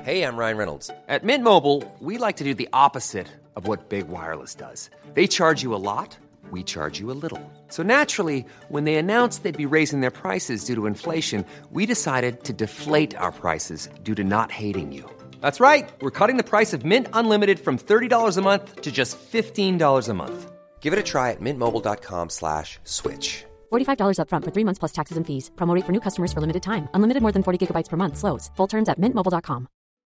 Hey, I'm Ryan Reynolds. At Mint Mobile, we like to do the opposite of what Big Wireless does. They charge you a lot, we charge you a little. So naturally, when they announced they'd be raising their prices due to inflation, we decided to deflate our prices due to not hating you. That's right. We're cutting the price of Mint Unlimited from $30 a month to just $15 a month. Give it a try at mintmobile.com/switch. $45 up front for 3 months plus taxes and fees. Promo rate for new customers for limited time. Unlimited more than 40 gigabytes per month. Slows full terms at mintmobile.com.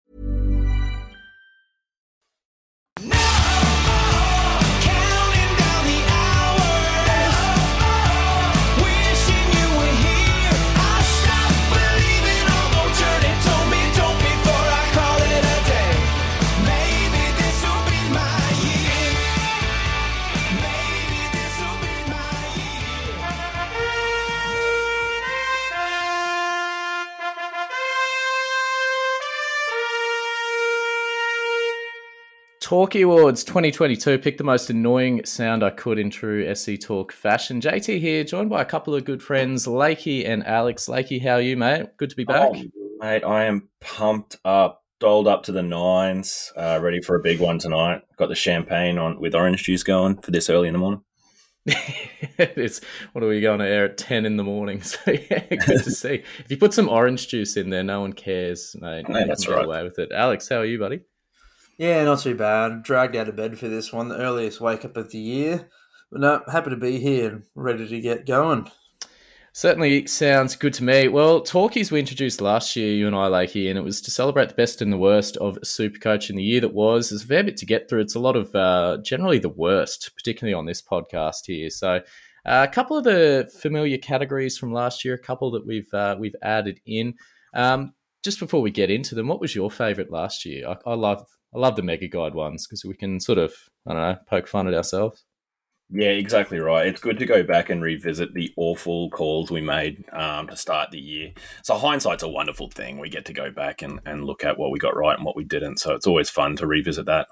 Talkie Awards 2022. Picked the most annoying sound I could in true SC Talk fashion. JT here, joined by a couple of good friends, Lakey and Alex. Lakey, how are you, mate? Good to be back. Oh, mate, I am pumped up, dolled up to the nines, ready for a big one tonight. Got the champagne on with orange juice going for this early in the morning. It's what are we going to air at 10 in the morning? So yeah, good to see. If you put some orange juice in there, no one cares, mate. No, that's right. Get away with it. Alex, how are you, buddy? Yeah, not too bad. Dragged out of bed for this one, the earliest wake-up of the year. But no, happy to be here and ready to get going. Certainly sounds good to me. Well, Talkies we introduced last year, you and I, Lakey, and it was to celebrate the best and the worst of Supercoach in the year that was. There's a fair bit to get through. It's a lot of generally the worst, particularly on this podcast here. So a couple of the familiar categories from last year, a couple that we've added in. Just before we get into them, what was your favourite last year? I love the Mega Guide ones because we can sort of, I don't know, poke fun at ourselves. Yeah, exactly right. It's good to go back and revisit the awful calls we made to start the year. So hindsight's a wonderful thing. We get to go back and look at what we got right and what we didn't. So it's always fun to revisit that.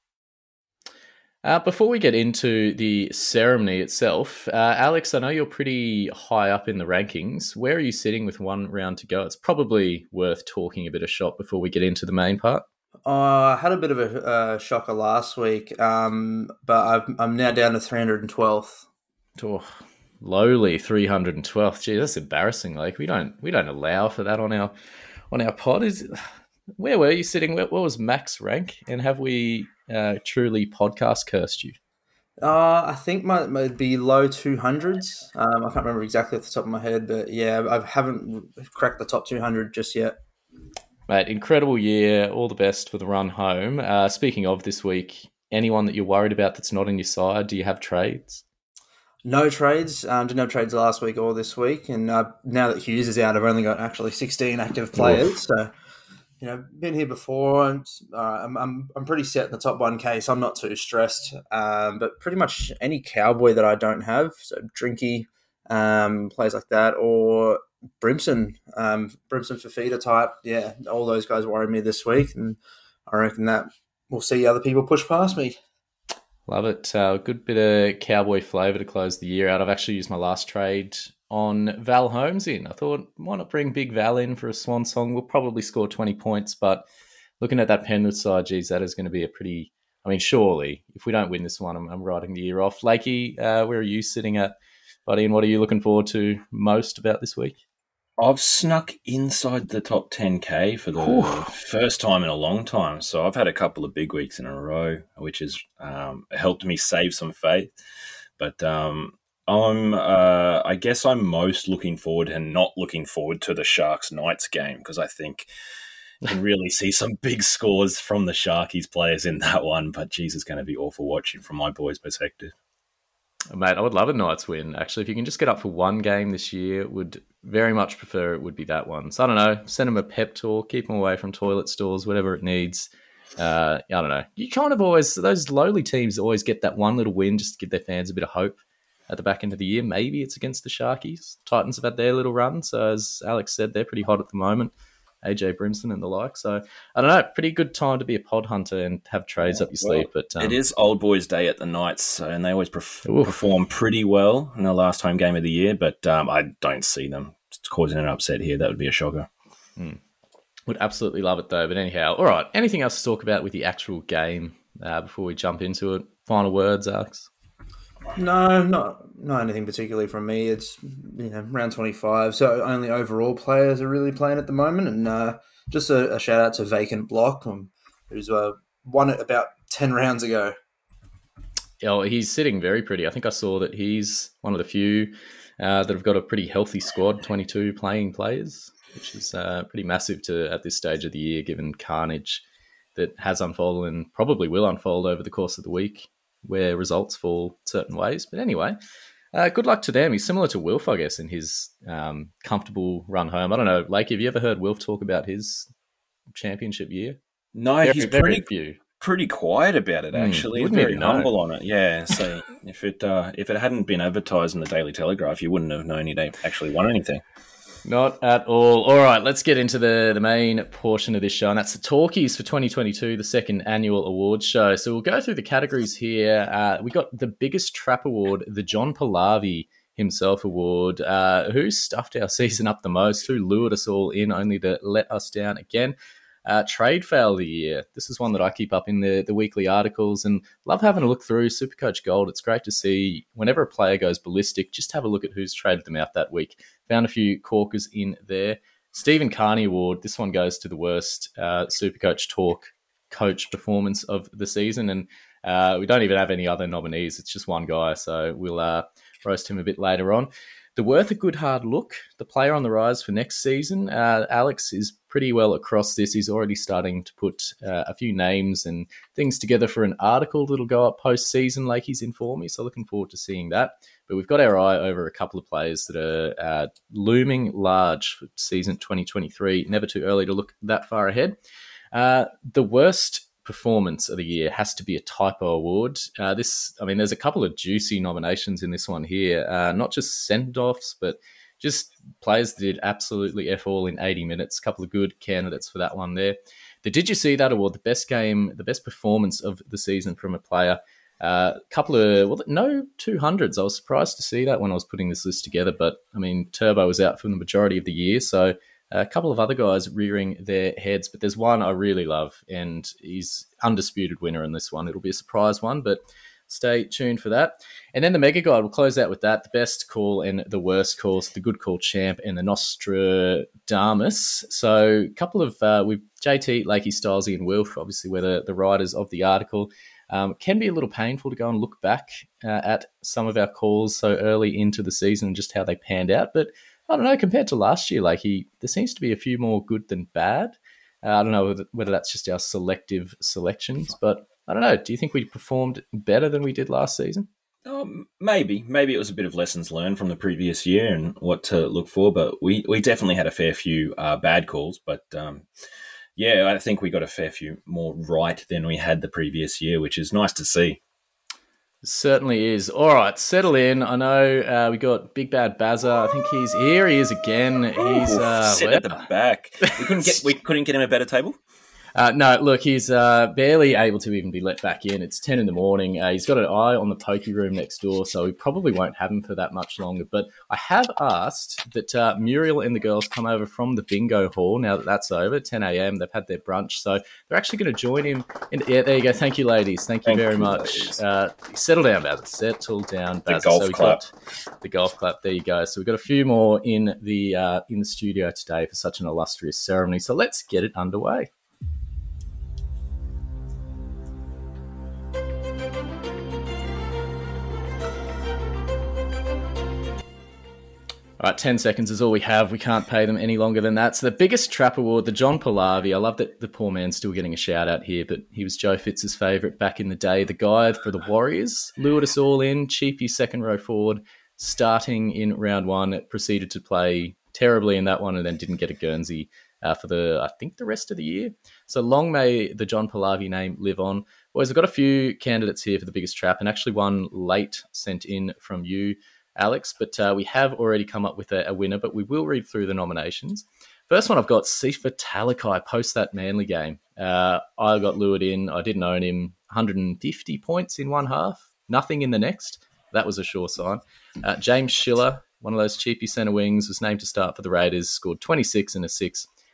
Before we get into the ceremony itself, Alex, I know you're pretty high up in the rankings. Where are you sitting with one round to go? It's probably worth talking a bit of shop before we get into the main part. I had a bit of a shocker last week, but I'm now down to 312th. Oh, lowly 312th. Gee, that's embarrassing. Like we don't allow for that on our pod. Where were you sitting? What was max rank? And have we truly podcast cursed you? I think might be low 200s. I can't remember exactly off the top of my head, but yeah, I haven't cracked the top 200 just yet. Mate, incredible year. All the best for the run home. Speaking of this week, anyone that you're worried about that's not on your side? Do you have trades? No trades. Didn't have trades last week or this week. And now that Hughes is out, I've only got actually 16 active players. Oof. So, been here before. And I'm pretty set in the top 1K, so I'm not too stressed. But pretty much any Cowboy that I don't have, so Drinky, players like that, or Brimson Fafita type, yeah, all those guys worry me this week, and I reckon that we'll see other people push past me. Love it. Good bit of Cowboy flavour to close the year out. I've actually used my last trade on Val Holmes in. I thought, why not bring Big Val in for a swan song? We'll probably score 20 points, but looking at that Penrith side, geez, that is going to be a pretty... I mean, surely, if we don't win this one, I'm writing the year off. Lakey, where are you sitting at, buddy, and what are you looking forward to most about this week? I've snuck inside the top 10K for the first time in a long time. So I've had a couple of big weeks in a row, which has helped me save some faith. But I guess I'm most looking forward and not looking forward to the Sharks-Knights game because I think you can really see some big scores from the Sharkies players in that one. But geez, it's going to be awful watching from my boys' perspective. Mate, I would love a Knights win. Actually, if you can just get up for one game this year, would very much prefer it would be that one. So I don't know, send them a pep talk, keep them away from toilet stalls, whatever it needs. I don't know. You kind of always, those lowly teams always get that one little win just to give their fans a bit of hope at the back end of the year. Maybe it's against the Sharkies. Titans have had their little run. So as Alex said, they're pretty hot at the moment. AJ Brimson and the like. So, I don't know, pretty good time to be a pod hunter and have trades up your sleeve. But it is Old Boys Day at the Knights, and they always perform pretty well in the last home game of the year, but I don't see them causing an upset here. That would be a shocker. Would absolutely love it though. But anyhow, all right. Anything else to talk about with the actual game before we jump into it? Final words, Alex? No, not anything particularly from me. It's round 25, so only overall players are really playing at the moment, and just a shout out to Vacant Block, who's won it about 10 rounds ago. Oh, he's sitting very pretty. I think I saw that he's one of the few that have got a pretty healthy squad, 22 playing players, which is pretty massive at this stage of the year, given carnage that has unfolded and probably will unfold over the course of the week, where results fall certain ways. But anyway, good luck to them. He's similar to Wilf, I guess, in his comfortable run home. I don't know, Lake, have you ever heard Wilf talk about his championship year? No, he's pretty quiet about it, actually. He's very humble on it. Yeah, so if it hadn't been advertised in the Daily Telegraph, you wouldn't have known he'd actually won anything. Not at all. All right, let's get into the main portion of this show, and that's the Talkies for 2022, the second annual awards show. So we'll go through the categories here. We got the biggest trap award, the John Pallavi himself award. Who stuffed our season up the most? Who lured us all in only to let us down again? Trade fail of the year. This is one that I keep up in the weekly articles and love having a look through. Supercoach Gold, it's great to see whenever a player goes ballistic, just have a look at who's traded them out that week. Found a few corkers in there. Stephen Carney Award, this one goes to the worst Supercoach Talk coach performance of the season, and we don't even have any other nominees. It's just one guy, so we'll roast him a bit later on. The Worth a Good Hard Look, the player on the rise for next season. Alex is pretty well across this. He's already starting to put a few names and things together for an article that'll go up post-season, like he's informed me, so looking forward to seeing that. But we've got our eye over a couple of players that are looming large for season 2023. Never too early to look that far ahead. The worst performance of the year has to be a typo award. There's a couple of juicy nominations in this one here, not just send-offs, but just players that did absolutely F all in 80 minutes. A couple of good candidates for that one there. The Did You See That award, the best performance of the season from a player. No 200s. I was surprised to see that when I was putting this list together, but Turbo was out for the majority of the year, so a couple of other guys rearing their heads, but there's one I really love, and he's undisputed winner in this one. It'll be a surprise one, but stay tuned for that. And then the Mega Guide, we'll close out with that. The best call and the worst calls, the Good Call Champ and the Nostradamus. So a couple of, with JT, Lakey, Stylesy and Wilf, obviously we're the writers of the article. Can be a little painful to go and look back at some of our calls so early into the season and just how they panned out, but I don't know, compared to last year, there seems to be a few more good than bad. I don't know whether that's just our selective selections, but I don't know. Do you think we performed better than we did last season? Maybe it was a bit of lessons learned from the previous year and what to look for, but we definitely had a fair few bad calls, but I think we got a fair few more right than we had the previous year, which is nice to see. Certainly is. All right, settle in. I know we got Big Bad Bazza. I think he's here. He is again. He's sit at the back. We couldn't get him a better table. No, look, he's barely able to even be let back in. It's 10 in the morning. He's got an eye on the pokey room next door, so we probably won't have him for that much longer. But I have asked that Muriel and the girls come over from the bingo hall now that that's over, 10 a.m. They've had their brunch, so they're actually going to join him. Yeah, there you go. Thank you, ladies. Thank you very much. Settle down, Bazza. Settle down, Bazza. The golf clap. The golf clap. There you go. So we've got a few more in the studio today for such an illustrious ceremony. So let's get it underway. All right, 10 seconds is all we have. We can't pay them any longer than that. So the biggest trap award, the John Pallavi. I love that the poor man's still getting a shout out here, but he was Joe Fitz's favourite back in the day. The guy for the Warriors lured us all in. Cheapy second row forward, starting in round one. Proceeded to play terribly in that one and then didn't get a Guernsey for the rest of the year. So long may the John Pallavi name live on. Boys, I've got a few candidates here for the biggest trap, and actually one late sent in from you, Alex, but we have already come up with a winner, but we will read through the nominations. First one I've got Sifa Talakai post that Manly game. I got lured in. I didn't own him. 150 points in one half, nothing in the next. That was a sure sign. James Schiller, one of those cheapy centre wings, was named to start for the Raiders, scored 26 and a 6.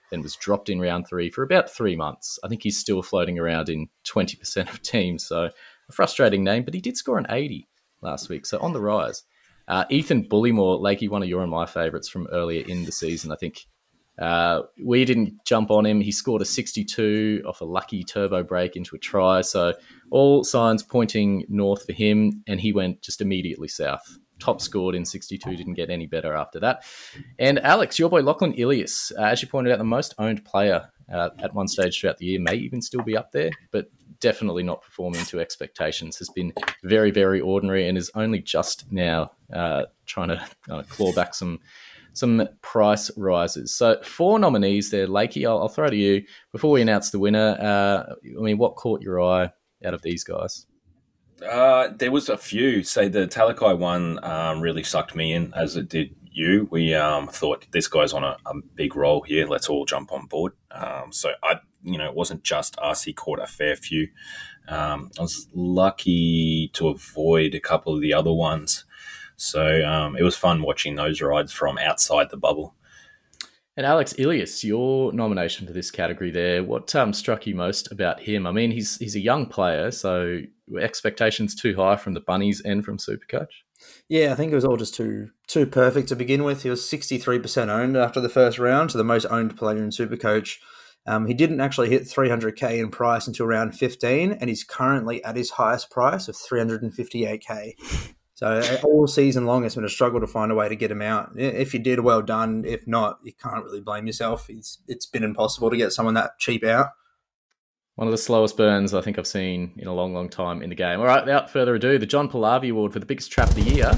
then was dropped in round 3 for about 3 months. I think he's still floating around in 20% of teams, so a frustrating name, but he did score an 80 last week, so on the rise. Ethan Bullymore, Lakey, one of your and my favourites from earlier in the season, I think. We didn't jump on him. He scored a 62 off a lucky turbo break into a try, so all signs pointing north for him, and he went just immediately south. Top scored in 62, didn't get any better after that. And Alex, your boy Lachlan Ilias, as you pointed out, the most owned player at one stage throughout the year, may even still be up there, but definitely not performing to expectations, has been very, very ordinary and is only just now trying to claw back some price rises. So 4 nominees there. Lakey, I'll throw to you. Before we announce the winner, what caught your eye out of these guys? There was a few. Say the Talakai one really sucked me in, as it did you. We thought this guy's on a big roll here. Let's all jump on board. So it wasn't just us. He caught a fair few. I was lucky to avoid a couple of the other ones. So it was fun watching those rides from outside the bubble. And Alex Ilias, your nomination for this category there, what struck you most about him? I mean, he's a young player, so were expectations too high from the Bunnies and from Supercoach? Yeah, I think it was all just too perfect to begin with. He was 63% owned after the first round, so the most owned player in Supercoach. He didn't actually hit 300k in price until round 15, and he's currently at his highest price of 358k. So all season long, it's been a struggle to find a way to get him out. If you did, well done. If not, you can't really blame yourself. It's been impossible to get someone that cheap out. One of the slowest burns I think I've seen in a long, long time in the game. All right, without further ado, the John Pallavi Award for the biggest trap of the year.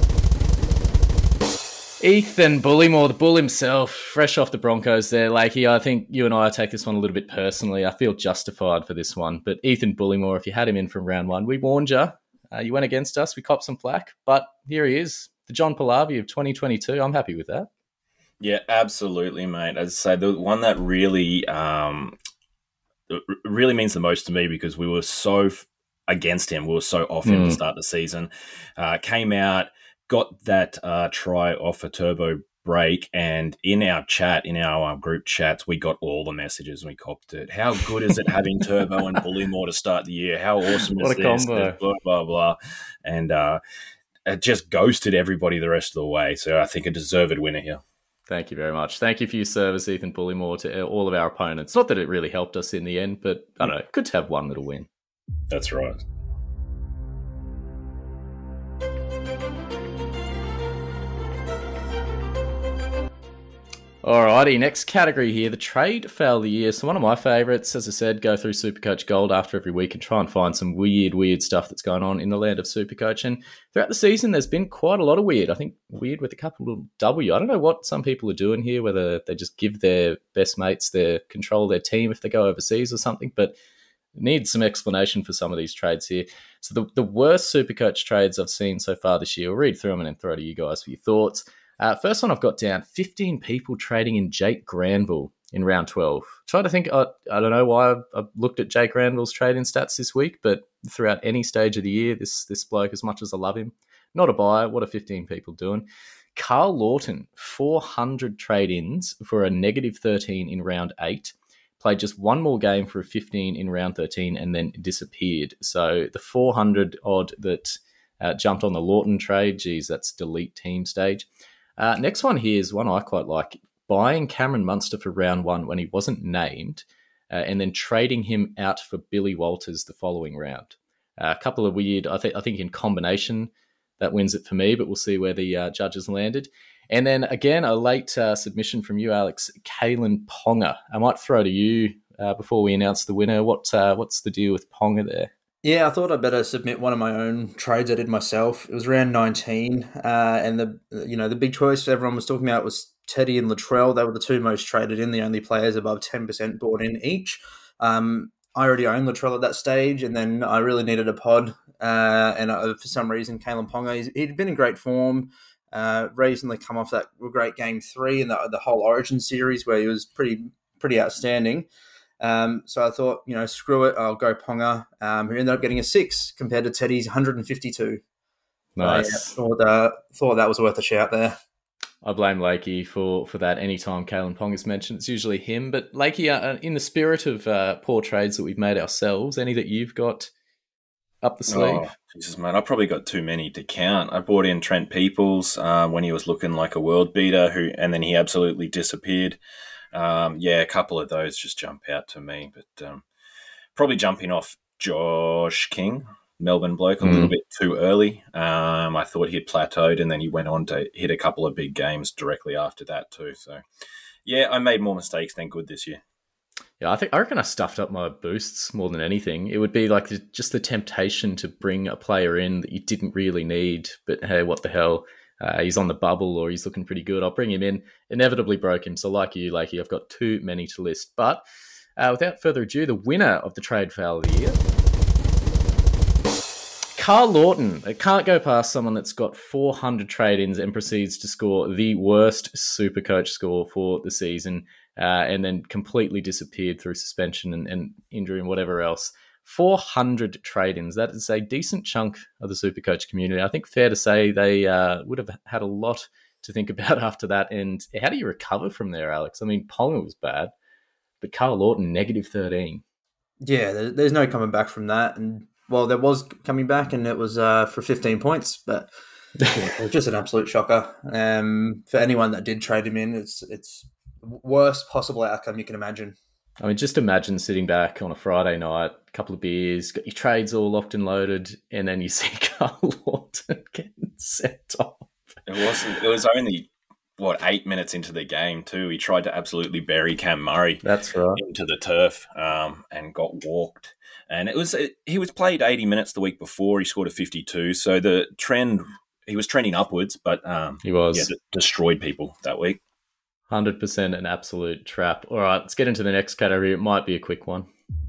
Ethan Bullymore, the bull himself, fresh off the Broncos there. Lakey, I think you and I take this one a little bit personally. I feel justified for this one. But Ethan Bullymore, if you had him in from round 1, we warned you. You went against us. We copped some flack. But here he is, the John Pallavi of 2022. I'm happy with that. Yeah, absolutely, mate. As I say, the one that really means the most to me, because we were so against him. We were so off him to start the season. Came out, got that try off a turbo break, and in our chat, in our group chats, we got all the messages and we copped it. How good is it having Turbo and Bullymore to start the year? How awesome is this? Combo. Blah, blah, blah. And it just ghosted everybody the rest of the way. So I think a deserved winner here. Thank you very much. Thank you for your service, Ethan Bullymore, to all of our opponents. Not that it really helped us in the end, but I don't know, good to have one little win. That's right. Alrighty, next category here, the trade fail of the year. So one of my favourites, as I said, go through Supercoach Gold after every week and try and find some weird stuff that's going on in the land of Supercoach. And throughout the season, there's been quite a lot of weird. I think weird with a couple of W. I don't know what some people are doing here, whether they just give their best mates their control of their team if they go overseas or something, but need some explanation for some of these trades here. So the worst Supercoach trades I've seen so far this year, I'll read through them and then throw to you guys for your thoughts. First one I've got down, 15 people trading in Jake Granville in round 12. Trying to think, I don't know why I've looked at Jake Granville's trading stats this week, but throughout any stage of the year, this bloke, as much as I love him, not a buyer. What are 15 people doing? Carl Lawton, 400 trade-ins for a negative 13 in round 8. Played just one more game for a 15 in round 13 and then disappeared. So the 400 odd that jumped on the Lawton trade, geez, that's delete team stage. Next one here is one I quite like. Buying Cameron Munster for round 1 when he wasn't named and then trading him out for Billy Walters the following round. A couple of weird, I think in combination, that wins it for me, but we'll see where the judges landed. And then again, a late submission from you, Alex, Kalen Ponga. I might throw to you before we announce the winner. What's the deal with Ponga there? Yeah, I thought I'd better submit one of my own trades I did myself. It was round 19, and the big choice everyone was talking about was Teddy and Latrell. They were the two most traded in, the only players above 10% bought in each. I already owned Latrell at that stage, and then I really needed a pod, and for some reason, Kalen Ponga, he'd been in great form, recently come off that great game 3 in the whole Origin series where he was pretty outstanding. So I thought, screw it, I'll go Ponga, who ended up getting a 6 compared to Teddy's 152. Nice. Thought that was worth a shout there. I blame Lakey for that. Anytime Kalen Pong is mentioned, it's usually him. But Lakey, in the spirit of poor trades that we've made ourselves, any that you've got up the sleeve? Oh, Jesus, man. I probably got too many to count. I brought in Trent Peoples when he was looking like a world beater, and then he absolutely disappeared. A couple of those just jump out to me. But probably jumping off Josh King, Melbourne bloke, a little bit too early. I thought he had plateaued, and then he went on to hit a couple of big games directly after that too. So, yeah, I made more mistakes than good this year. Yeah, I reckon I stuffed up my boosts more than anything. It would be like just the temptation to bring a player in that you didn't really need, but hey, what the hell? He's on the bubble or he's looking pretty good. I'll bring him in. Inevitably broke him. So like you, Lakey, I've got too many to list. But without further ado, the winner of the trade foul of the year, Carl Lawton. It can't go past someone that's got 400 trade-ins and proceeds to score the worst Supercoach score for the season, and then completely disappeared through suspension and injury and whatever else. 400 trade-ins. That is a decent chunk of the Supercoach community. I think fair to say they would have had a lot to think about after that. And how do you recover from there, Alex? I mean, Ponga was bad, but Carl Lawton, negative 13. Yeah, there's no coming back from that. And well, there was coming back, and it was for 15 points, but it was just an absolute shocker. For anyone that did trade him in, it's worst possible outcome you can imagine. I mean, just imagine sitting back on a Friday night, a couple of beers, got your trades all locked and loaded, and then you see Carl Lawton getting sent off. It was only 8 minutes into the game too. He tried to absolutely bury Cam Murray. That's right. Into the turf, and got walked. And he was played 80 minutes the week before. He scored a 52. So the trend, he was trending upwards, but he was destroyed people that week. 100% an absolute trap. All right, let's get into the next category. It might be a quick one.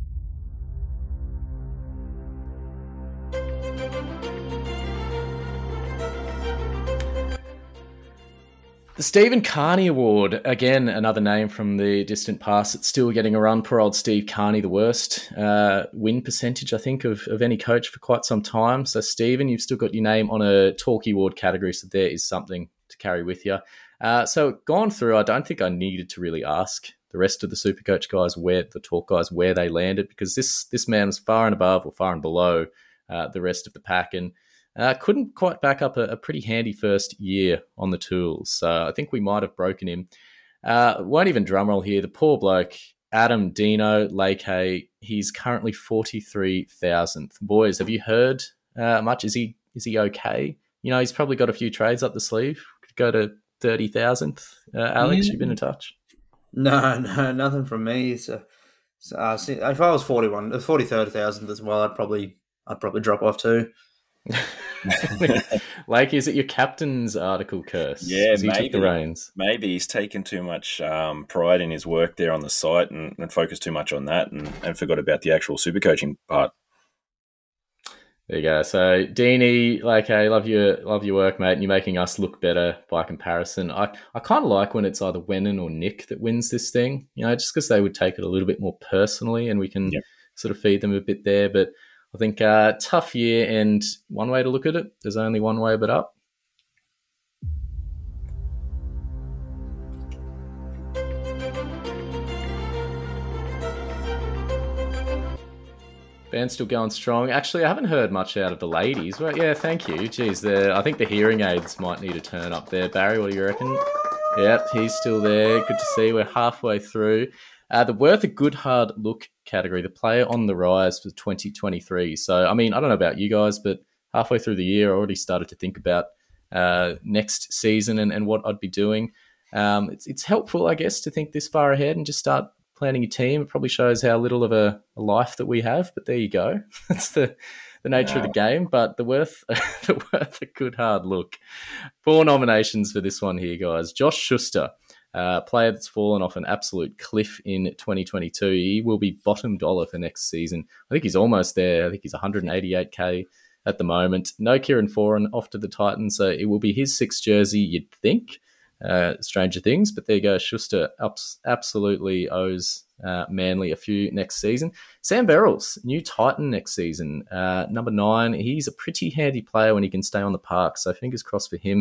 The Stephen Carney Award, again, another name from the distant past. It's still getting a run. Poor old Steve Carney, the worst win percentage, I think, of any coach for quite some time. So, Stephen, you've still got your name on a Talkie Award category, so there is something to carry with you. So, gone through, I don't think I needed to really ask the rest of the Supercoach guys, where they landed, because this man was far and above or far and below the rest of the pack, and couldn't quite back up a pretty handy first year on the tools. So I think we might have broken him. Won't even drumroll here. The poor bloke, Adam Dino Lakey, he's currently 43,000th. Boys, have you heard much? Is he okay? You know, he's probably got a few trades up the sleeve. Could go to 30,000th. Alex, you've been in touch? No, nothing from me. So if I was 43,000th as well, I'd probably drop off too. Like, is it your captain's article curse? Yeah, he took the reins. Maybe he's taken too much pride in his work there on the site and focused too much on that and forgot about the actual super coaching part. There you go. So, Deanie, like, hey, love your work, mate, and you're making us look better by comparison. I kind of like when it's either Wennon or Nick that wins this thing, you know, just because they would take it a little bit more personally and we can sort of feed them a bit there. But I think tough year, and one way to look at it, there's only one way but up. Band's still going strong. Actually, I haven't heard much out of the ladies. Well, yeah, thank you. Geez, I think the hearing aids might need a turn up there. Barry, what do you reckon? Yep, he's still there. Good to see. We're halfway through. The worth a good hard look category, the player on the rise for 2023. So, I mean, I don't know about you guys, but halfway through the year, I already started to think about next season and what I'd be doing. It's helpful, I guess, to think this far ahead and just start planning your team. It probably shows how little of a life that we have, but there you go. That's the nature of the game, but the worth a good hard look. 4 nominations for this one here, guys. Josh Schuster. Player that's fallen off an absolute cliff in 2022. He will be bottom dollar for next season. I think he's almost there. I think he's 188k at the moment. No Kieran Foran off to the Titans, so it will be his 6th jersey, you'd think. Stranger things, but there you go. Schuster absolutely owes Manly a few next season. Sam Verrills, new Titan next season. Number 9, he's a pretty handy player when he can stay on the park, so fingers crossed for him.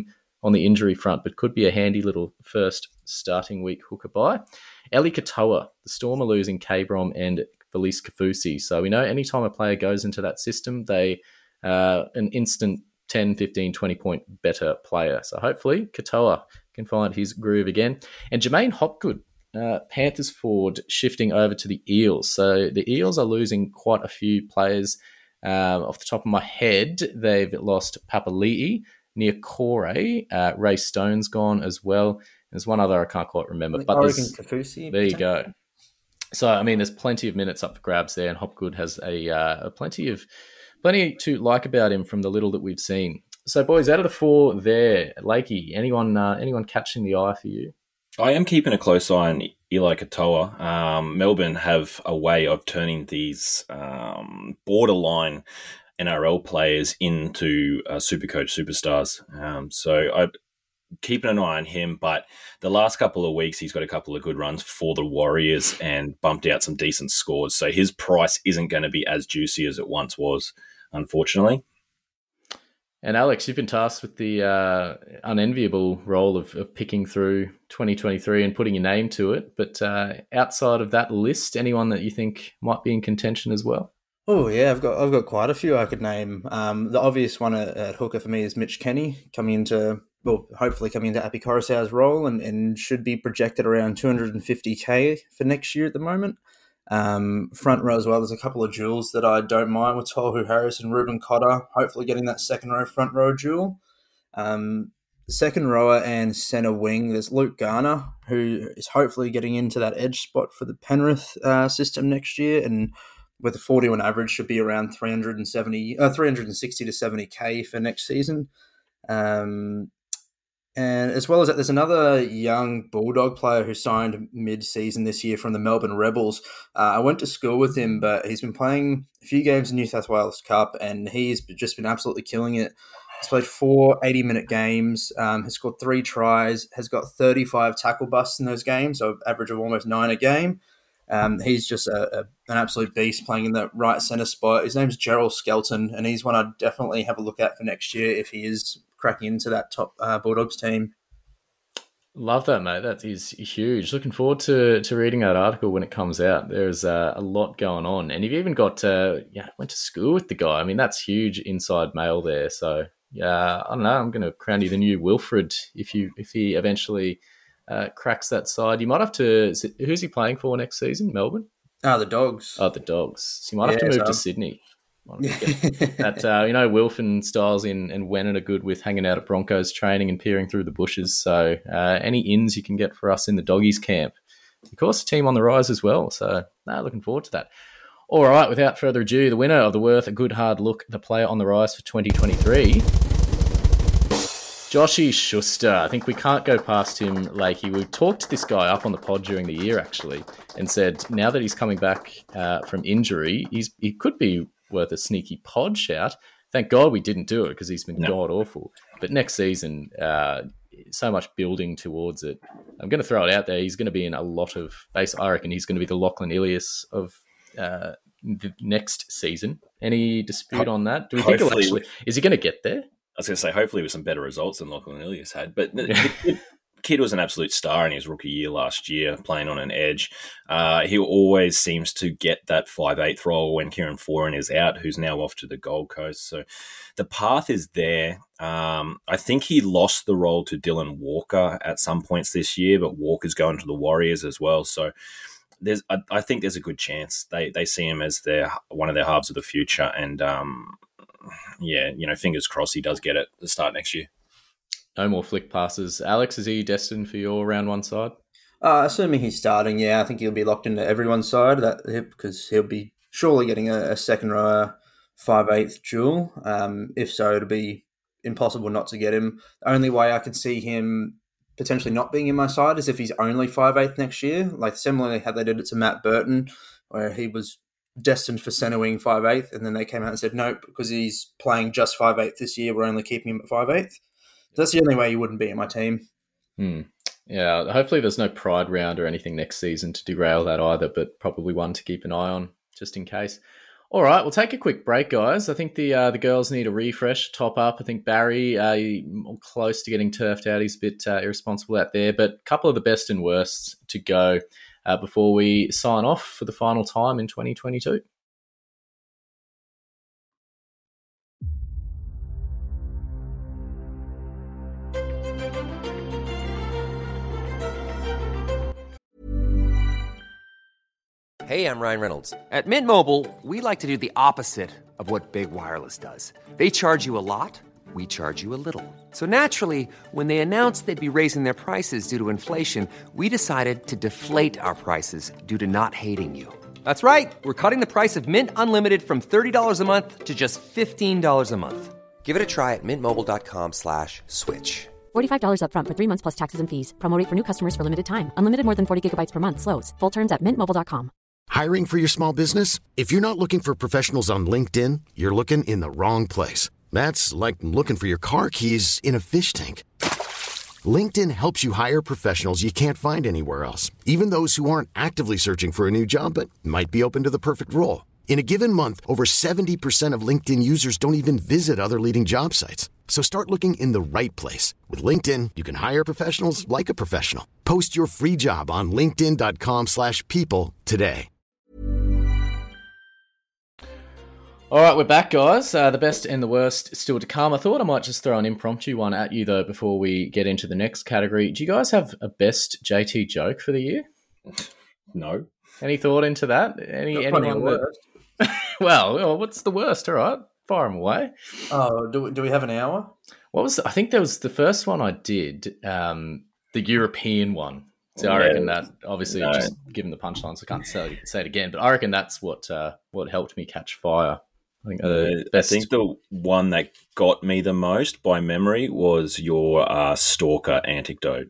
on the injury front, but could be a handy little first starting week hooker buy. Eli Katoa, the Storm are losing K-Brom and Felice Kafusi. So we know anytime a player goes into that system, they an instant 10, 15, 20-point better player. So hopefully Katoa can find his groove again. And Jermaine Hopgood, Panthers forward, shifting over to the Eels. So the Eels are losing quite a few players. Off the top of my head, they've lost Papali'i, Niokore, Ray Stone's gone as well. There's one other I can't quite remember. But Oregon Kafusi. There you go. So, I mean, there's plenty of minutes up for grabs there, and Hopgood has plenty to like about him from the little that we've seen. So, boys, out of the four there, Lakey, anyone catching the eye for you? I am keeping a close eye on Eli Katoa. Melbourne have a way of turning these borderline NRL players into Supercoach superstars. So I'm keeping an eye on him, but the last couple of weeks he's got a couple of good runs for the Warriors and bumped out some decent scores. So his price isn't going to be as juicy as it once was, unfortunately. And Alex, you've been tasked with the unenviable role of picking through 2023 and putting your name to it. But outside of that list, anyone that you think might be in contention as well? Oh yeah, I've got quite a few I could name. The obvious one at hooker for me is Mitch Kenny hopefully coming into Api Coruscant's role and should be projected around 250k for next year at the moment. Front row as well, there's a couple of duels that I don't mind with Tohu Harris and Ruben Cotter, hopefully getting that second row front row duel. Second rower and centre wing, there's Luke Garner, who is hopefully getting into that edge spot for the Penrith system next year, and with a 40 on average should be around 360 to 70k for next season. And as well as that, there's another young Bulldog player who signed mid-season this year from the Melbourne Rebels. I went to school with him, but he's been playing a few games in New South Wales Cup, and he's just been absolutely killing it. He's played 4 80-minute games, has scored 3 tries, has got 35 tackle busts in those games, so average of almost 9 a game. He's just an absolute beast playing in the right centre spot. His name's Gerald Skelton, and he's one I'd definitely have a look at for next year if he is cracking into that top Bulldogs team. Love that, mate. That is huge. Looking forward to reading that article when it comes out. There's a lot going on. And you've even got, went to school with the guy. I mean, that's huge inside mail there. So, I don't know. I'm going to crown you the new Wilfred if he eventually cracks that side. You might have to. Who's he playing for next season? Melbourne? The Dogs. Oh, the Dogs. So you might have to move to Sydney. That Wilf and Styles and Wennon are good with hanging out at Broncos training and peering through the bushes. So any ins you can get for us in the Doggies camp. Of course, a team on the rise as well. So looking forward to that. All right, without further ado, the winner of the Worth a Good Hard Look, the player on the rise for 2023, Joshy Schuster. I think we can't go past him, Lakey. We talked this guy up on the pod during the year, actually, and said now that he's coming back from injury, he could be worth a sneaky pod shout. Thank God we didn't do it because he's been god-awful. But next season, so much building towards it. I'm going to throw it out there. He's going to be in a lot of base. I reckon he's going to be the Lachlan Ilias of the next season. Any dispute on that? Do we think is he going to get there? I was going to say, hopefully with some better results than Lachlan Ilias had. But the kid was an absolute star in his rookie year last year, playing on an edge. He always seems to get that 5'8" role when Kieran Foran is out, who's now off to the Gold Coast. So the path is there. I think he lost the role to Dylan Walker at some points this year, but Walker's going to the Warriors as well. So I think there's a good chance they see him as one of their halves of the future. And fingers crossed he does get it to start next year. No more flick passes. Alex, is he destined for your round one side? Assuming he's starting, I think he'll be locked into everyone's side because he'll be surely getting a second rower 5/8 duel. If so, it'll be impossible not to get him. The only way I can see him potentially not being in my side is if he's only 5/8 next year, like similarly how they did it to Matt Burton, where he was destined for centre wing 5/8, and then they came out and said, nope, because he's playing just 5/8 this year, we're only keeping him at 5/8. That's the only way you wouldn't be in my team. Yeah, hopefully there's no pride round or anything next season to derail that either, but probably one to keep an eye on just in case. All right, we'll take a quick break, guys. I think the girls need a refresh, top up. I think Barry close to getting turfed out. He's a bit irresponsible out there, but a couple of the best and worst to go before we sign off for the final time in 2022. Hey, I'm Ryan Reynolds. At Mint Mobile, we like to do the opposite of what Big Wireless does. They charge you a lot, we charge you a little. So naturally, when they announced they'd be raising their prices due to inflation, we decided to deflate our prices due to not hating you. That's right. We're cutting the price of Mint Unlimited from $30 a month to just $15 a month. Give it a try at mintmobile.com/switch. $45 up front for 3 months plus taxes and fees. Promo rate for new customers for limited time. Unlimited more than 40 gigabytes per month. Slows full terms at mintmobile.com. Hiring for your small business? If you're not looking for professionals on LinkedIn, you're looking in the wrong place. That's like looking for your car keys in a fish tank. LinkedIn helps you hire professionals you can't find anywhere else, even those who aren't actively searching for a new job but might be open to the perfect role. In a given month, over 70% of LinkedIn users don't even visit other leading job sites. So start looking in the right place. With LinkedIn, you can hire professionals like a professional. Post your free job on linkedin.com/people today. All right, we're back, guys. The best and the worst still to come. I thought I might just throw an impromptu one at you, though, before we get into the next category. Do you guys have a best JT joke for the year? No. Any thought into that? Anyone that... Well, what's the worst? All right, fire them away. Oh, do we have an hour? I think there was the first one I did, the European one. So I reckon that, obviously, just given the punchlines, I can't say it again, but I reckon that's what helped me catch fire. I think the one that got me the most by memory was your stalker anecdote.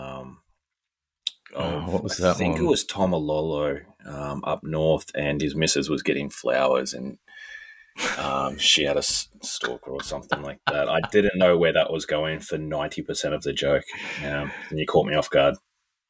What was that? I think it was Tom Alolo up north, and his missus was getting flowers, and she had a stalker or something like that. I didn't know where that was going for 90% of the joke, and you caught me off guard.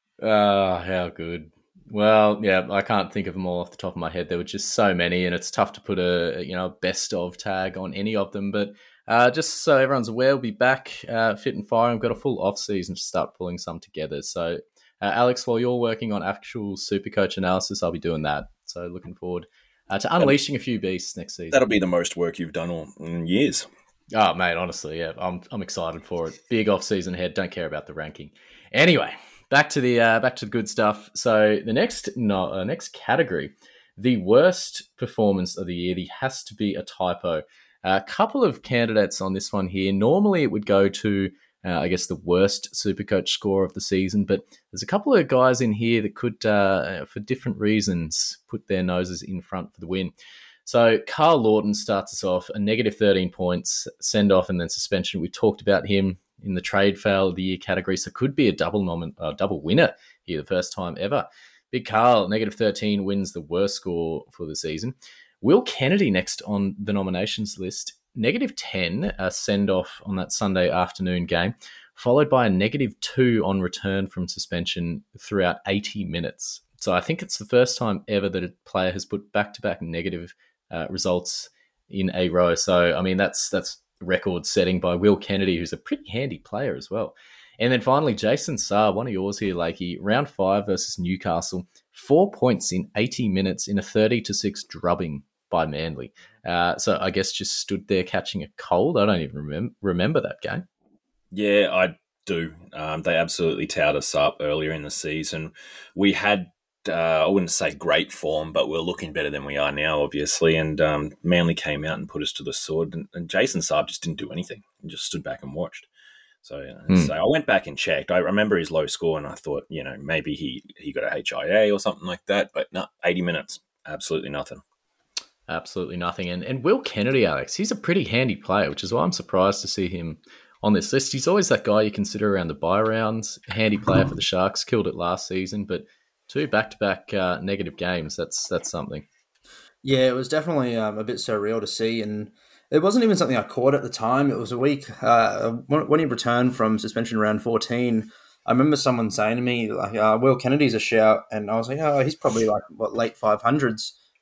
How good. Well, yeah, I can't think of them all off the top of my head. There were just so many, and it's tough to put a best of tag on any of them. But just so everyone's aware, we'll be back fit and firing. We've got a full off season to start pulling some together. So, Alex, while you're working on actual Supercoach analysis, I'll be doing that. So, looking forward to unleashing a few beasts next season. That'll be the most work you've done in years. Oh, mate, honestly, yeah, I'm excited for it. Big off season ahead. Don't care about the ranking. Anyway. Back to the good stuff. So the next category, the worst performance of the year. There has to be a typo. A couple of candidates on this one here. Normally it would go to, I guess, the worst Supercoach score of the season, but there's a couple of guys in here that could, for different reasons, put their noses in front for the win. So Carl Lawton starts us off, a negative 13 points, send off and then suspension. We talked about him in the trade fail of the year category, so could be a double winner here, the first time ever. Big Carl, negative 13, wins the worst score for the season. Will Kennedy next on the nominations list, negative 10, a send-off on that Sunday afternoon game, followed by a negative 2 on return from suspension throughout 80 minutes. So I think it's the first time ever that a player has put back-to-back negative results in a row. So, I mean, that's record setting by Will Kennedy, who's a pretty handy player as well. And then finally, Jason Saab, one of yours here, Lakey, round 5 versus Newcastle, 4 points in 80 minutes in a 30-6 drubbing by Manly. So I guess just stood there catching a cold. I don't even remember that game. Yeah, I do. They absolutely towed us up earlier in the season. We had I wouldn't say great form, but we're looking better than we are now, obviously. And Manly came out and put us to the sword. And Jason Saab just didn't do anything. He just stood back and watched. So I went back and checked. I remember his low score, and I thought, maybe he got a HIA or something like that. But no, 80 minutes, absolutely nothing. Absolutely nothing. And Will Kennedy, Alex, he's a pretty handy player, which is why I'm surprised to see him on this list. He's always that guy you consider around the bye rounds. Handy player for the Sharks, killed it last season, but 2 back-to-back negative games, that's something. Yeah, it was definitely a bit surreal to see, and it wasn't even something I caught at the time. It was a week when he returned from suspension round 14. I remember someone saying to me, like, Will Kennedy's a shout, and I was like, oh, he's probably like, late 500s.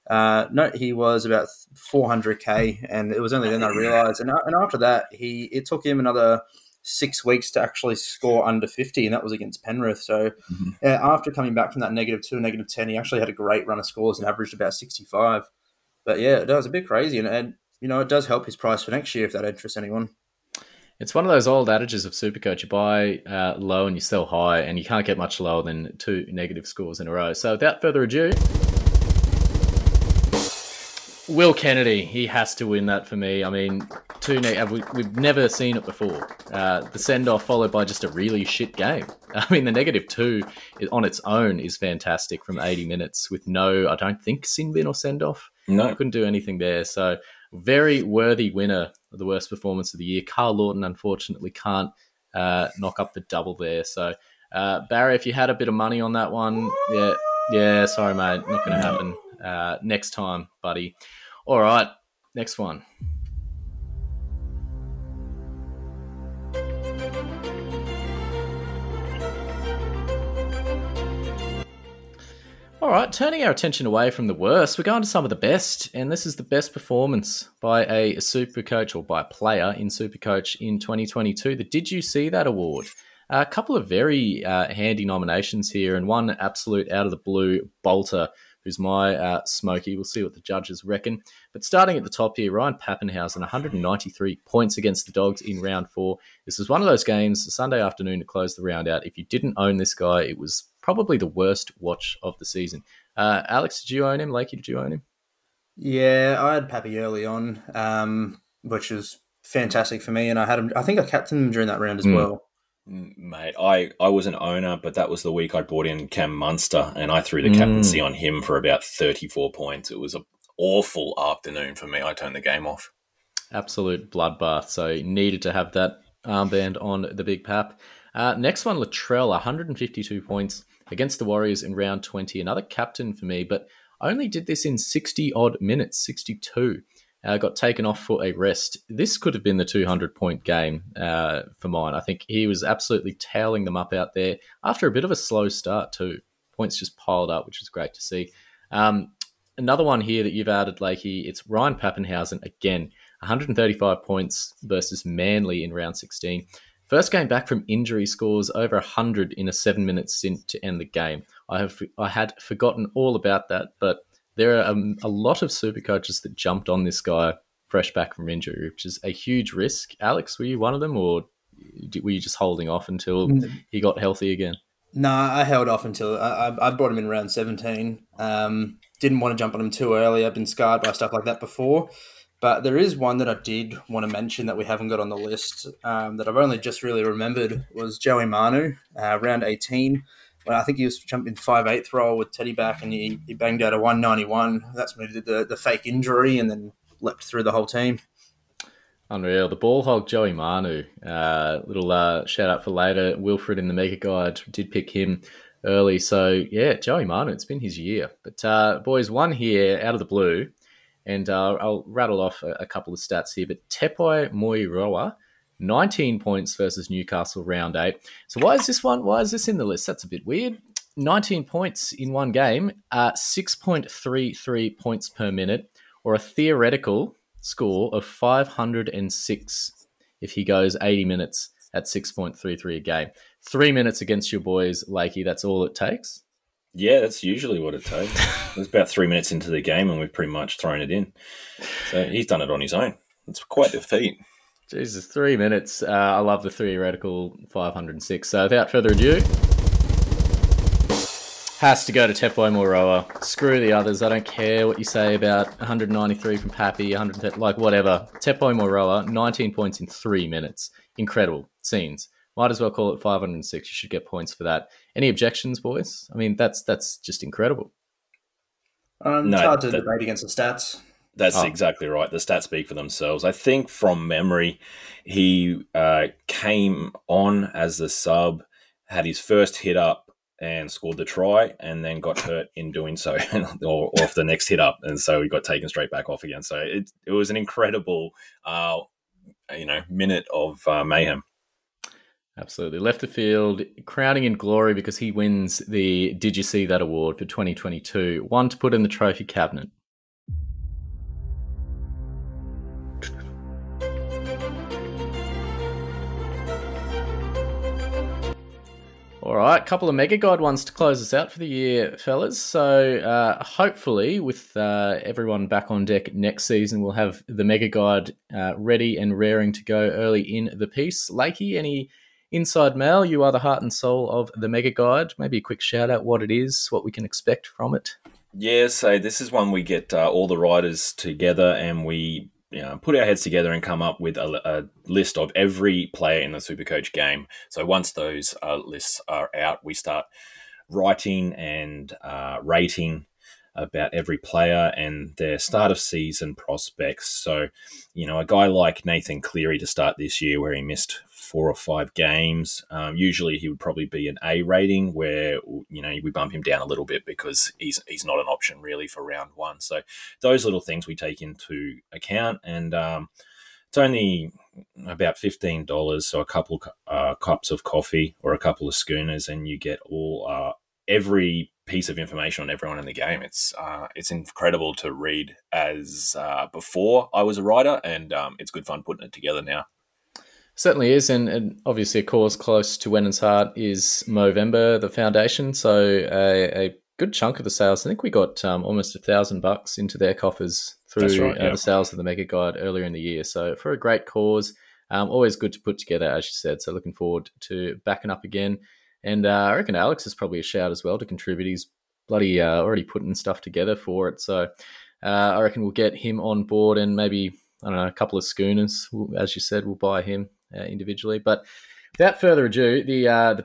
No, he was about 400k, and it was only then I realised. And after that, it took him another 6 weeks to actually score under 50, and that was against Penrith. So after coming back from that -2, -10, he actually had a great run of scores and averaged about 65. But yeah, that was a bit crazy, and it does help his price for next year if that interests anyone. It's one of those old adages of Supercoach. You buy low and you sell high, and you can't get much lower than 2 negative scores in a row. So without further ado, Will Kennedy, he has to win that for me. I mean, we've never seen it before. The send-off followed by just a really shit game. I mean, the -2 on its own is fantastic from 80 minutes with no, I don't think, sin bin or send-off. No. Couldn't do anything there. So very worthy winner of the worst performance of the year. Carl Lawton, unfortunately, can't knock up the double there. So, Barry, if you had a bit of money on that one, yeah, sorry, mate, not going to happen. Next time, buddy. All right, next one. All right, turning our attention away from the worst, we're going to some of the best, and this is the best performance by a Supercoach or by a player in Supercoach in 2022. The Did You See That award? A couple of very handy nominations here, and one absolute out of the blue bolter, who's my Smokey. We'll see what the judges reckon. But starting at the top here, Ryan Papenhuyzen, 193 points against the Dogs in round 4. This was one of those games, Sunday afternoon to close the round out. If you didn't own this guy, it was probably the worst watch of the season. Alex, did you own him? Lakey, did you own him? Yeah, I had Pappy early on, which was fantastic for me, and I think I captained him during that round as well. Mate, I was an owner, but that was the week I bought in Cam Munster, and I threw the captaincy on him for about 34 points. It was an awful afternoon for me. I turned the game off. Absolute bloodbath. So needed to have that armband on the Big Pap. Next one, Latrell, 152 points against the Warriors in round 20. Another captain for me, but I only did this in 60-odd minutes, 62. Got taken off for a rest. This could have been the 200-point game for mine. I think he was absolutely toweling them up out there after a bit of a slow start too. Points just piled up, which was great to see. Another one here that you've added, Lakey, it's Ryan Papenhuyzen again, 135 points versus Manly in round 16. First game back from injury, scores over 100 in a 7-minute stint to end the game. I had forgotten all about that, but there are a lot of super coaches that jumped on this guy fresh back from injury, which is a huge risk. Alex, were you one of them, or were you just holding off until he got healthy again? No, I held off until I brought him in round 17. Didn't want to jump on him too early. I've been scarred by stuff like that before. But there is one that I did want to mention that we haven't got on the list that I've only just really remembered was Joey Manu, round 18. When I think he was jumping 5/8 roll with Teddy back and he banged out a 191. That's when he did the fake injury and then leapt through the whole team. Unreal. The ball hog Joey Manu. Little shout out for later. Wilfred in the Mega Guide did pick him early. So, yeah, Joey Manu, it's been his year. But, boys, one here out of the blue. And I'll rattle off a couple of stats here. But Tepai Moiroa, 19 points versus Newcastle round 8. So why is this in the list? That's a bit weird. 19 points in one game, 6.33 points per minute, or a theoretical score of 506 if he goes 80 minutes at 6.33 a game. 3 minutes against your boys, Lakey, that's all it takes? Yeah, that's usually what it takes. It was about 3 minutes into the game and we've pretty much thrown it in. So he's done it on his own. It's quite the feat. Jesus, 3 minutes. I love the theoretical 506. So without further ado, has to go to Tepai Moiroa. Screw the others. I don't care what you say about 193 from Pappy, 130, like whatever. Tepai Moiroa, 19 points in 3 minutes. Incredible scenes. Might as well call it 506. You should get points for that. Any objections, boys? I mean, that's just incredible. It's hard to debate against the stats. That's exactly right. The stats speak for themselves. I think from memory, he came on as the sub, had his first hit up and scored the try, and then got hurt in doing so, or off the next hit up, and so he got taken straight back off again. So it was an incredible, minute of mayhem. Absolutely. Left the field, crowning in glory because he wins the Did You See That award for 2022. One to put in the trophy cabinet. All right, couple of Mega Guide ones to close us out for the year, fellas. So hopefully with everyone back on deck next season, we'll have the Mega Guide ready and raring to go early in the piece. Lakey, any inside mail? You are the heart and soul of the Mega Guide. Maybe a quick shout out what it is, what we can expect from it. Yeah, so this is one we get all the writers together and we put our heads together and come up with a list of every player in the Supercoach game. So once those lists are out, we start writing and rating about every player and their start of season prospects. So, a guy like Nathan Cleary to start this year where he missed 4 or 5 games, usually he would probably be an A rating where, we bump him down a little bit because he's not an option really for round 1. So those little things we take into account and it's only about $15, so a couple cups of coffee or a couple of schooners and you get all every piece of information on everyone in the game. It's incredible to read as before I was a writer and it's good fun putting it together now. Certainly is, and obviously a cause close to Wennon's heart is Movember, the foundation. So a good chunk of the sales, I think we got almost $1,000 into their coffers through the sales of the Mega Guide earlier in the year. So for a great cause, always good to put together, as you said. So looking forward to backing up again. And I reckon Alex is probably a shout as well to contribute. He's bloody already putting stuff together for it. So I reckon we'll get him on board and maybe, I don't know, a couple of schooners. As you said, we'll buy him individually. But without further ado, the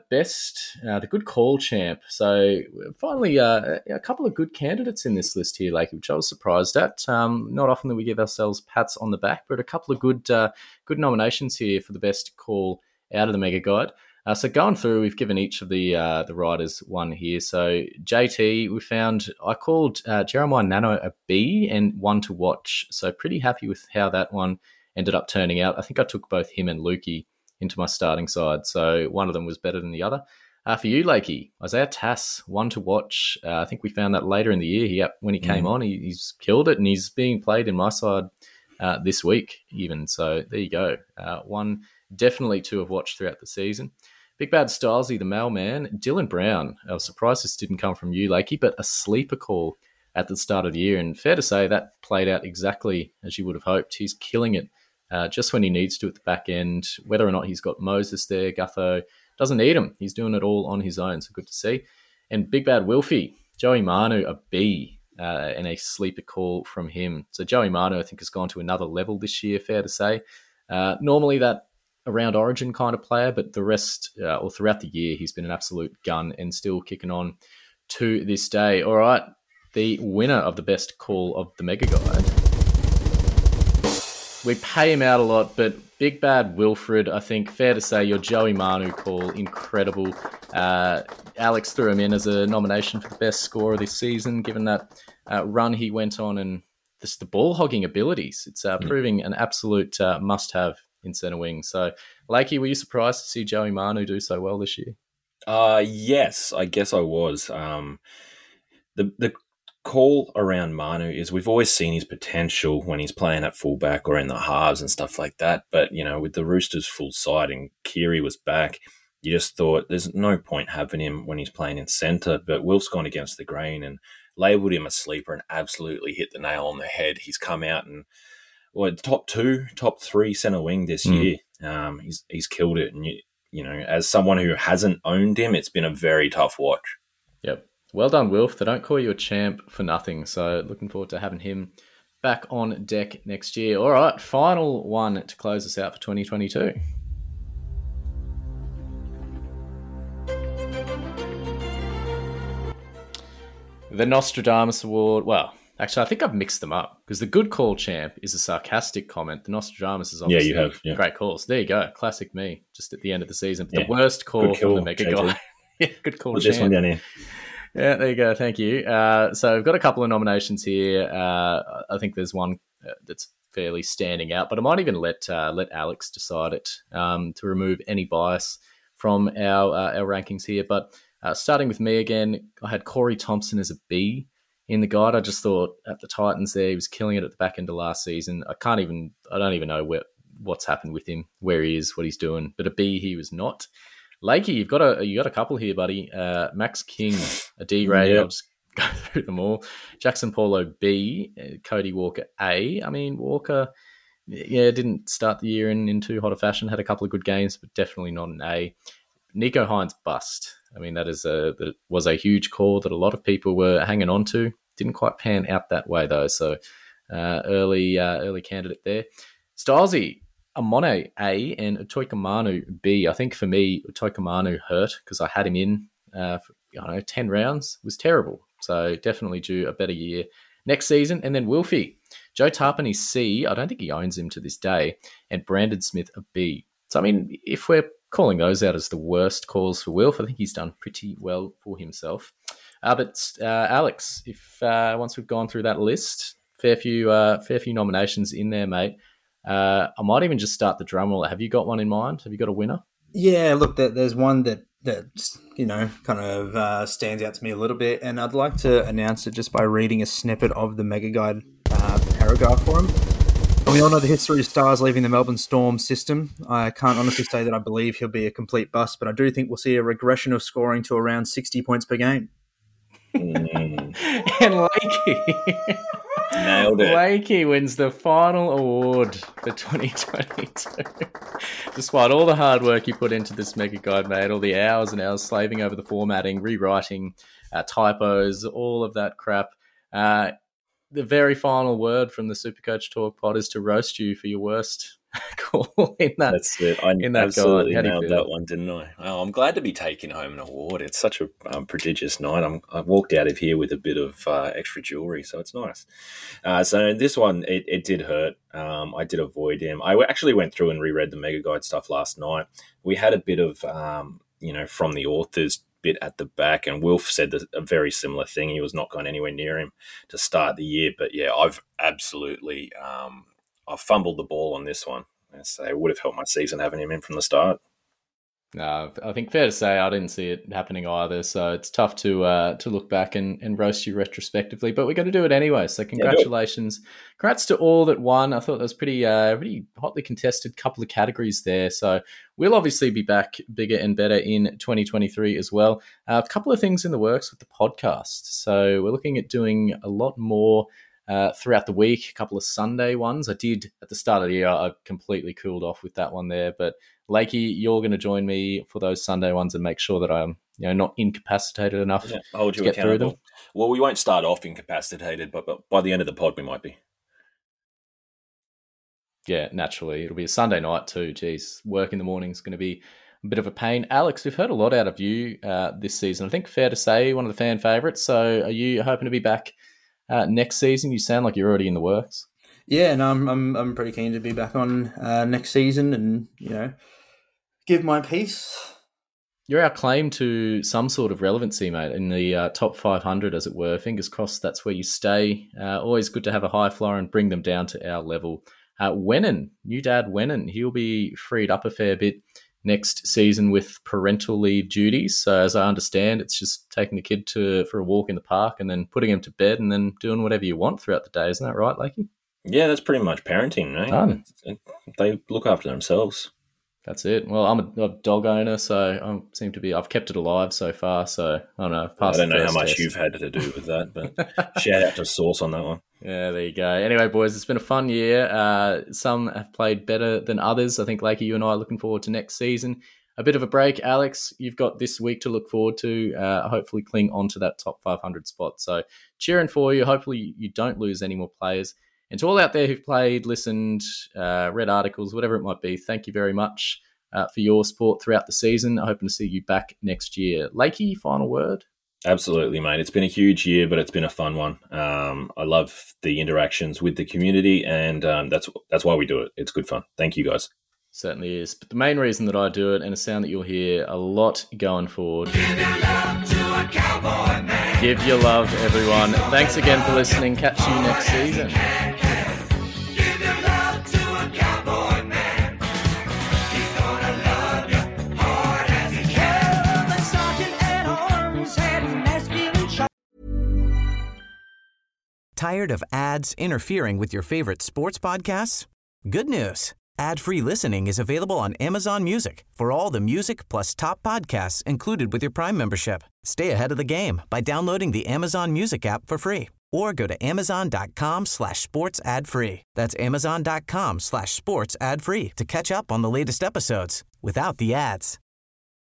good call champ. So finally, a couple of good candidates in this list here, which I was surprised at. Not often that we give ourselves pats on the back, but a couple of good nominations here for the best call out of the Mega Guide. So going through, we've given each of the riders one here. So JT, we found I called Jeremiah Nano a B and one to watch. So pretty happy with how that one ended up turning out. I think I took both him and Lukey into my starting side. So one of them was better than the other. For you, Lakey, Isaiah Tass, one to watch. I think we found that later in the year. When he came on, he's killed it and he's being played in my side this week even. So there you go. One definitely to have watched throughout the season. Big Bad Stylesy, the mailman. Dylan Brown. I was surprised this didn't come from you, Lakey, but a sleeper call at the start of the year. And fair to say that played out exactly as you would have hoped. He's killing it just when he needs to at the back end. Whether or not he's got Moses there, Gutho, doesn't need him. He's doing it all on his own, so good to see. And Big Bad Wilfie, Joey Manu, a B, and a sleeper call from him. So Joey Manu, I think, has gone to another level this year, fair to say. Normally that around Origin kind of player, but the rest, or throughout the year, he's been an absolute gun and still kicking on to this day. All right, the winner of the best call of the Mega Guide. We pay him out a lot, but Big Bad Wilfred, I think, fair to say, your Joey Manu call, incredible. Alex threw him in as a nomination for the best scorer this season, given that run he went on and just the ball-hogging abilities. It's proving an absolute must-have in centre wing. So, Lakey, were you surprised to see Joey Manu do so well this year? Yes, I guess I was. The call around Manu is we've always seen his potential when he's playing at fullback or in the halves and stuff like that. But, with the Roosters full side and Keary was back, you just thought there's no point having him when he's playing in centre. But Wilf's gone against the grain and labelled him a sleeper and absolutely hit the nail on the head. He's come out and top 2, top 3 centre wing this year. He's killed it. And, as someone who hasn't owned him, it's been a very tough watch. Yep. Well done, Wilf. They don't call you a champ for nothing. So looking forward to having him back on deck next year. All right, final one to close us out for 2022. The Nostradamus Award. Well, actually, I think I've mixed them up because the good call champ is a sarcastic comment. The Nostradamus is obviously great calls. There you go. Classic me, just at the end of the season. But the worst call from the Mega Guy. Good call, champ. This one down here. Yeah, there you go. Thank you. So we've got a couple of nominations here. I think there's one that's fairly standing out, but I might even let Alex decide it to remove any bias from our rankings here. But starting with me again, I had Corey Thompson as a B in the guide. I just thought at the Titans there, he was killing it at the back end of last season. I don't even know what's happened with him, where he is, what he's doing. But a B he was not. Lakey, you got a couple here, buddy. Max King, a D rating. I'll just go through them all. Jackson Paulo B, Cody Walker A. I mean, Walker, didn't start the year in too hot a fashion. Had a couple of good games, but definitely not an A. Nico Hines bust. I mean, that was a huge call that a lot of people were hanging on to. Didn't quite pan out that way though. So early candidate there. Stylesy, Amone A and Utoikamanu B. I think for me, Utoikamanu hurt because I had him in for 10 rounds. It was terrible. So definitely due a better year next season. And then Wilfie, Joe Tarpany C. I don't think he owns him to this day. And Brandon Smith a B. So, I mean, if we're calling those out as the worst calls for Wilf, I think he's done pretty well for himself. But Alex, if once we've gone through that list, fair few nominations in there, mate. I might even just start the drum roll. Have you got one in mind? Have you got a winner? Yeah, look, there's one that kind of stands out to me a little bit, and I'd like to announce it just by reading a snippet of the Mega Guide paragraph for him. And we all know the history of Stars leaving the Melbourne Storm system. I can't honestly say that I believe he'll be a complete bust, but I do think we'll see a regression of scoring to around 60 points per game. And Lakey. Nailed it. Lakey wins the final award for 2022. Despite all the hard work you put into this Mega Guide, mate, all the hours and hours slaving over the formatting, rewriting, typos, all of that crap. The very final word from the Supercoach Talk pod is to roast you for your worst call in that. That's it. I absolutely nailed that one, didn't I? Oh, I'm glad to be taking home an award. It's such a prodigious night. I walked out of here with a bit of extra jewelry, so it's nice. So this one, it did hurt. I did avoid him. I actually went through and reread the Mega Guide stuff last night. We had a bit of, from the authors bit at the back, and Wilf said a very similar thing. He was not going anywhere near him to start the year, but yeah, I've absolutely I fumbled the ball on this one. So it would have helped my season having him in from the start. No, I think fair to say I didn't see it happening either. So it's tough to look back and roast you retrospectively, but we're going to do it anyway. So congratulations. Congrats to all that won. I thought that was pretty hotly contested couple of categories there. So we'll obviously be back bigger and better in 2023 as well. A couple of things in the works with the podcast. So we're looking at doing a lot more throughout the week, a couple of Sunday ones. I did at the start of the year. I completely cooled off with that one there, but Lakey, you're going to join me for those Sunday ones and make sure that I'm not incapacitated enough to get through them. Well, we won't start off incapacitated, but by the end of the pod, we might be. Yeah, naturally. It'll be a Sunday night too. Geez, work in the morning is going to be a bit of a pain. Alex, we've heard a lot out of you this season. I think fair to say one of the fan favourites. So are you hoping to be back next season? You sound like you're already in the works. Yeah, no, I'm pretty keen to be back on next season and give my piece. You're our claim to some sort of relevancy, mate, in the top 500, as it were. Fingers crossed that's where you stay. Always good to have a high flyer and bring them down to our level. Wennon, new dad Wennon, he'll be freed up a fair bit next season with parental leave duties. So as I understand, it's just taking the kid for a walk in the park and then putting him to bed and then doing whatever you want throughout the day. Isn't that right, Lakey? Yeah, that's pretty much parenting, right? They look after themselves. That's it. Well, I'm a dog owner, so I've kept it alive so far. So I don't know. I don't know how much you've had to do with that, but shout out to Sauce on that one. Yeah, there you go. Anyway, boys, it's been a fun year. Some have played better than others. I think, Lakey, you and I are looking forward to next season. A bit of a break. Alex, you've got this week to look forward to. Hopefully cling on to that top 500 spot. So cheering for you. Hopefully you don't lose any more players. And to all out there who've played, listened, read articles, whatever it might be, thank you very much for your support throughout the season. I'm hoping to see you back next year. Lakey, final word? Absolutely, mate. It's been a huge year, but it's been a fun one. I love the interactions with the community, and that's why we do it. It's good fun. Thank you, guys. Certainly is. But the main reason that I do it, and a sound that you'll hear a lot going forward. Give your love to a cowboy man. Give your love, everyone. Thanks again for listening. Catch you next season. Give your love to a cowboy man. He's gonna love you hard as he can. The sergeant at arms had masculine shot. Tired of ads interfering with your favorite sports podcasts? Good news. Ad-free listening is available on Amazon Music for all the music plus top podcasts included with your Prime membership. Stay ahead of the game by downloading the Amazon Music app for free or go to amazon.com/sports ad free. That's amazon.com/sports ad free to catch up on the latest episodes without the ads.